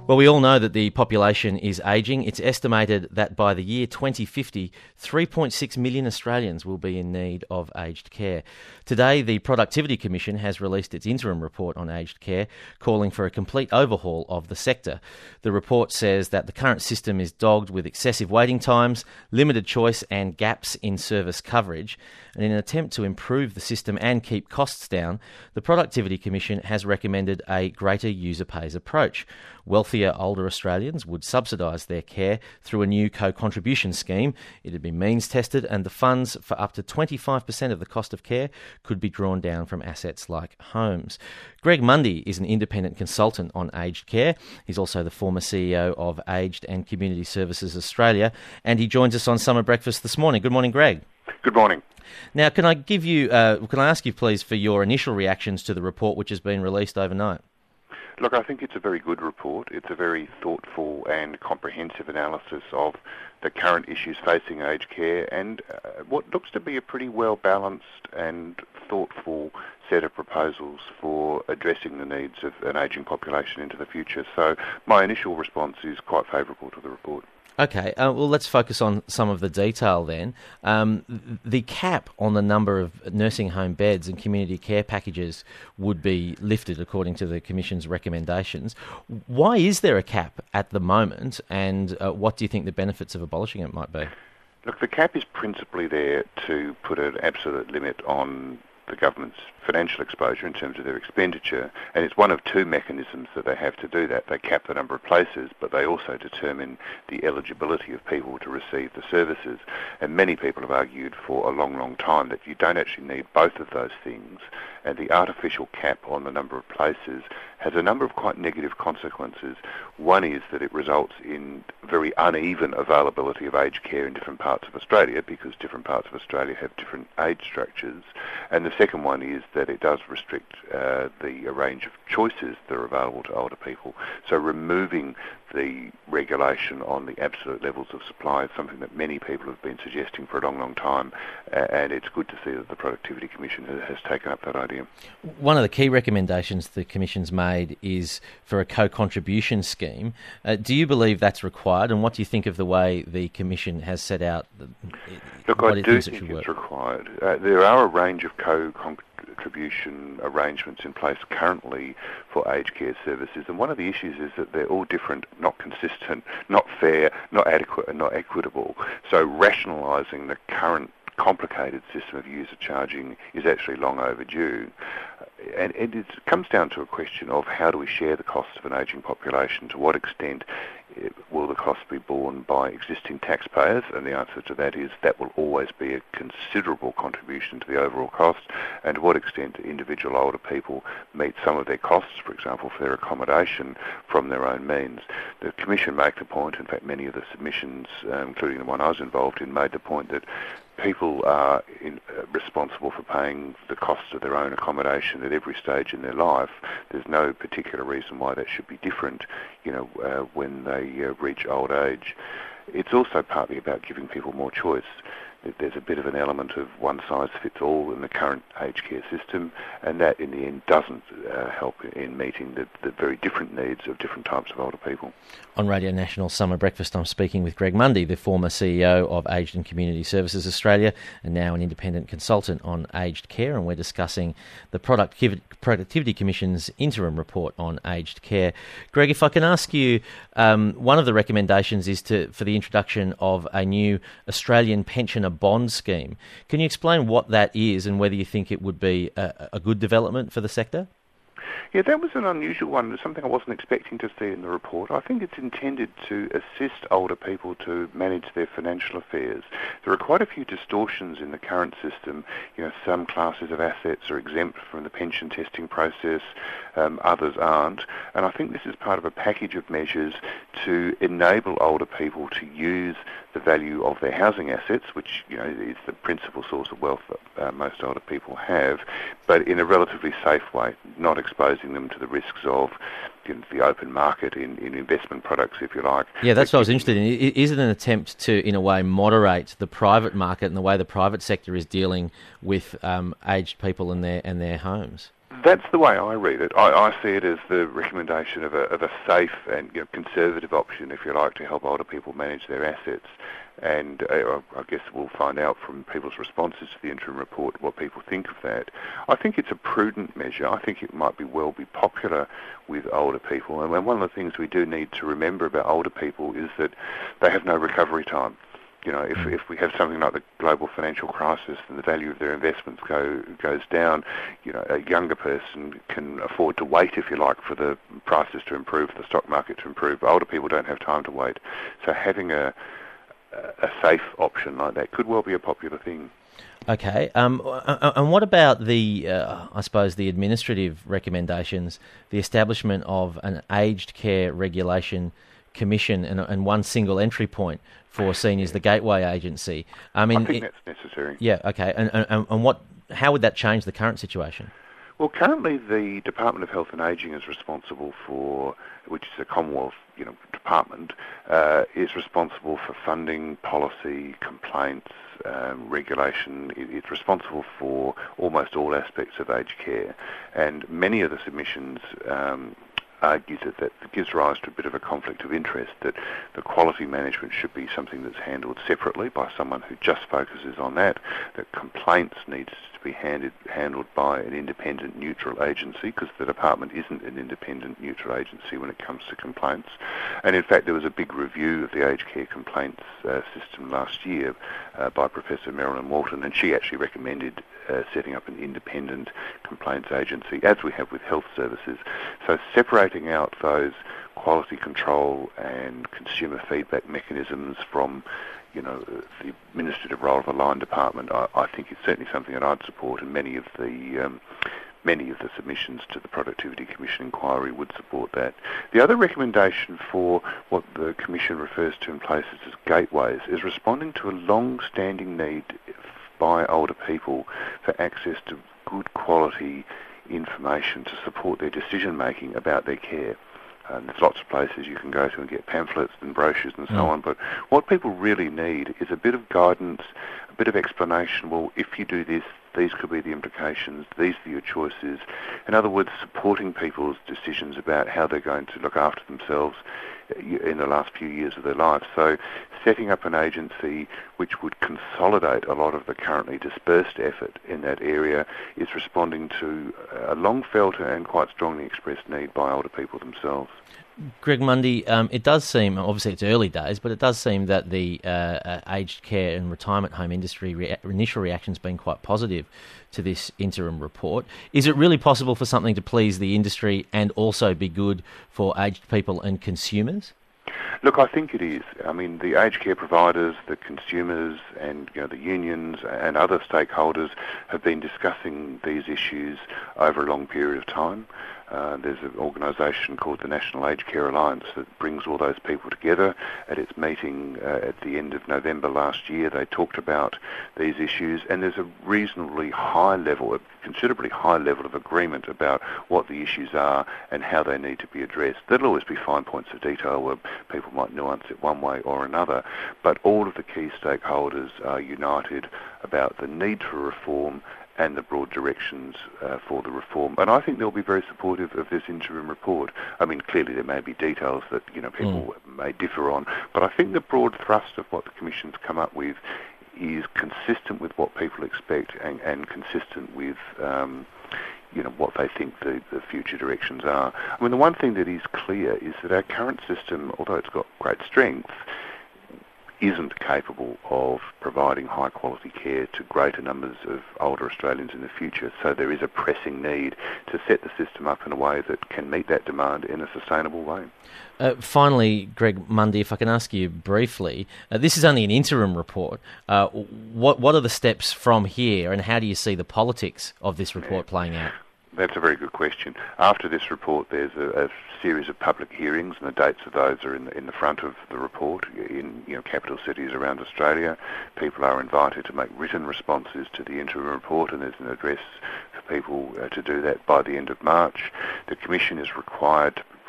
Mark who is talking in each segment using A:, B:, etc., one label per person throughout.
A: Well, we all know that the population is ageing. It's estimated that by the year 2050, 3.6 million Australians will be in need of aged care. Today, the Productivity Commission has released its interim report on aged care, calling for a complete overhaul of the sector. The report says that the current system is dogged with excessive waiting times, limited choice and gaps in service coverage. And in an attempt to improve the system and keep costs down, the Productivity Commission has recommended a greater user pays approach. Wealthier older Australians would subsidise their care through a new co-contribution scheme. It had been means tested, and the funds for up to 25% of the cost of care could be drawn down from assets like homes. Greg Mundy is an independent consultant on aged care. He's also the former CEO of Aged and Community Services Australia, and he joins us on Summer Breakfast this morning. Good morning, Greg.
B: Good morning.
A: Now, can I ask you, please, for your initial reactions to the report which has been released overnight?
B: Look, I think it's a very good report. It's a very thoughtful and comprehensive analysis of the current issues facing aged care and what looks to be a pretty well-balanced and thoughtful set of proposals for addressing the needs of an ageing population into the future. So my initial response is quite favourable to the report.
A: Okay, well, let's focus on some of the detail then. The cap on the number of nursing home beds and community care packages would be lifted according to the Commission's recommendations. Why is there a cap at the moment, and what do you think the benefits of abolishing it might be?
B: Look, the cap is principally there to put an absolute limit on the government's financial exposure in terms of their expenditure, and it's one of two mechanisms that they have to do that. They cap the number of places, but they also determine the eligibility of people to receive the services. And many people have argued for a long, long time that you don't actually need both of those things, and the artificial cap on the number of places has a number of quite negative consequences. One is that it results in very uneven availability of aged care in different parts of Australia, because different parts of Australia have different age structures. And the second one is that it does restrict the range of choices that are available to older people. So removing the regulation on the absolute levels of supply is something that many people have been suggesting for a long, long time, and it's good to see that the Productivity Commission has taken up that idea.
A: One of the key recommendations the Commission's made is for a co-contribution scheme. Do you believe that's required, and what do you think of the way the Commission has set out?
B: Look, I do think it's required. There are a range of co-contribution arrangements in place currently for aged care services, and one of the issues is that they're all different, not consistent, not fair, not adequate, and not equitable. So rationalising the current complicated system of user charging is actually long overdue. And it comes down to a question of how do we share the costs of an ageing population? To what extent will the cost be borne by existing taxpayers? And the answer to that is that will always be a considerable contribution to the overall cost. And to what extent do individual older people meet some of their costs, for example, for their accommodation from their own means? The Commission make the point, in fact many of the submissions, including the one I was involved in, made the point that people are responsible for paying the costs of their own accommodation at every stage in their life. There's no particular reason why that should be different, when they reach old age. It's also partly about giving people more choice. There's a bit of an element of one size fits all in the current aged care system, and that in the end doesn't help in meeting the very different needs of different types of older people.
A: On Radio National Summer Breakfast, I'm speaking with Greg Mundy, the former CEO of Aged and Community Services Australia and now an independent consultant on aged care, and we're discussing the Productivity Commission's interim report on aged care. Greg, if I can ask you, one of the recommendations is for the introduction of a new Australian pensioner bond scheme. Can you explain what that is and whether you think it would be a good development for the sector?
B: Yeah, that was an unusual one, something I wasn't expecting to see in the report. I think it's intended to assist older people to manage their financial affairs. There are quite a few distortions in the current system. Some classes of assets are exempt from the pension testing process, others aren't. And I think this is part of a package of measures to enable older people to use the value of their housing assets, which is the principal source of wealth that most older people have, but in a relatively safe way, not exposing them to the risks of the open market in investment products, if you like.
A: Yeah, that's what I was interested in. Is it an attempt to, in a way, moderate the private market and the way the private sector is dealing with aged people and their homes?
B: That's the way I read it. I see it as the recommendation of a safe and conservative option, if you like, to help older people manage their assets. And I guess we'll find out from people's responses to the interim report what people think of that. I think it's a prudent measure. I think it might be popular with older people. And one of the things we do need to remember about older people is that they have no recovery time. If we have something like the global financial crisis and the value of their investments goes down, a younger person can afford to wait, if you like, for the prices to improve, the stock market to improve. Older people don't have time to wait. So having a safe option like that could well be a popular thing.
A: Okay, and what about the administrative recommendations, the establishment of an aged care regulation commission and one single entry point for seniors, the Gateway Agency?
B: I think that's necessary.
A: Yeah, okay, and how would that change the current situation?
B: Well, currently the Department of Health and Ageing is responsible for, which is a Commonwealth department, is responsible for funding, policy, complaints, regulation. It's responsible for almost all aspects of aged care, and many of the submissions argues that gives rise to a bit of a conflict of interest, that the quality management should be something that's handled separately by someone who just focuses on that complaints needs to be handled by an independent, neutral agency, because the department isn't an independent, neutral agency when it comes to complaints. And in fact, there was a big review of the aged care complaints system last year by Professor Marilyn Walton, and she actually recommended setting up an independent complaints agency, as we have with health services. So separating out those quality control and consumer feedback mechanisms from the administrative role of a line department, I think it's certainly something that I'd support, and many of the submissions to the Productivity Commission inquiry would support that. The other recommendation for what the Commission refers to in places as gateways is responding to a long-standing need by older people for access to good quality information to support their decision-making about their care. There's lots of places you can go to and get pamphlets and brochures and so on, but what people really need is a bit of guidance, a bit of explanation. Well, if you do this, these could be the implications, these are your choices. In other words, supporting people's decisions about how they're going to look after themselves in the last few years of their life. So setting up an agency which would consolidate a lot of the currently dispersed effort in that area is responding to a long-felt and quite strongly expressed need by older people themselves.
A: Greg Mundy, it does seem, obviously it's early days, but it does seem that the aged care and retirement home industry initial reaction's been quite positive to this interim report. Is it really possible for something to please the industry and also be good for aged people and consumers?
B: Look, I think it is. I mean, the aged care providers, the consumers, and the unions and other stakeholders have been discussing these issues over a long period of time. There's an organisation called the National Aged Care Alliance that brings all those people together. At its meeting at the end of November last year, they talked about these issues, and there's a reasonably high level, a considerably high level of agreement about what the issues are and how they need to be addressed. There'll always be fine points of detail where people might nuance it one way or another, but all of the key stakeholders are united about the need for reform and the broad directions for the reform. And I think they'll be very supportive of this interim report. I mean, clearly there may be details that people may differ on, but I think the broad thrust of what the Commission's come up with is consistent with what people expect and consistent with what they think the future directions are. I mean, the one thing that is clear is that our current system, although it's got great strength, isn't capable of providing high-quality care to greater numbers of older Australians in the future. So there is a pressing need to set the system up in a way that can meet that demand in a sustainable way.
A: Finally, Greg Mundy, if I can ask you briefly, this is only an interim report. What are the steps from here, and how do you see the politics of this report playing out?
B: That's a very good question. After this report, there's a series of public hearings, and the dates of those are in the front of the report in capital cities around Australia. People are invited to make written responses to the interim report, and there's an address for people to do that by the end of March. The Commission is required to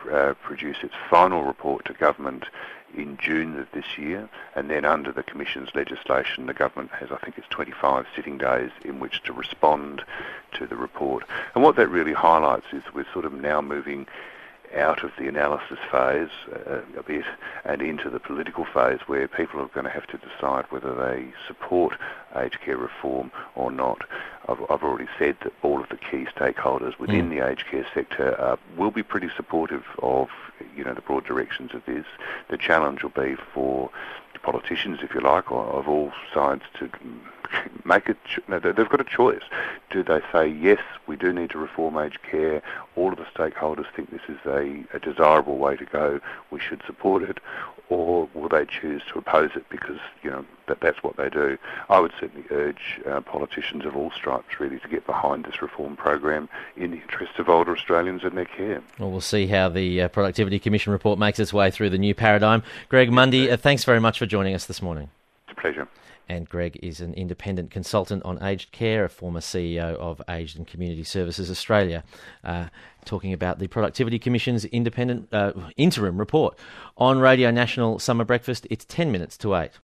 B: produce its final report to government in June of this year, and then under the Commission's legislation, the government has, I think it's 25 sitting days in which to respond to the report. And what that really highlights is we're sort of now moving out of the analysis phase a bit and into the political phase where people are going to have to decide whether they support aged care reform or not. I've already said that all of the key stakeholders within the aged care sector will be pretty supportive of the broad directions of this. The challenge will be for politicians, if you like, of all sides to make it. They've got a choice. Do they say, yes, we do need to reform aged care, all of the stakeholders think this is a desirable way to go, we should support it, or will they choose to oppose it because, that's what they do? I would certainly urge politicians of all stripes really to get behind this reform program in the interests of older Australians and their care.
A: Well, we'll see how the Productivity Commission report makes its way through the new paradigm. Greg Mundy, thanks very much for joining us this morning.
B: It's a pleasure.
A: And Greg is an independent consultant on aged care, a former CEO of Aged and Community Services Australia, talking about the Productivity Commission's independent interim report. On Radio National Summer Breakfast, it's 10 minutes to 8.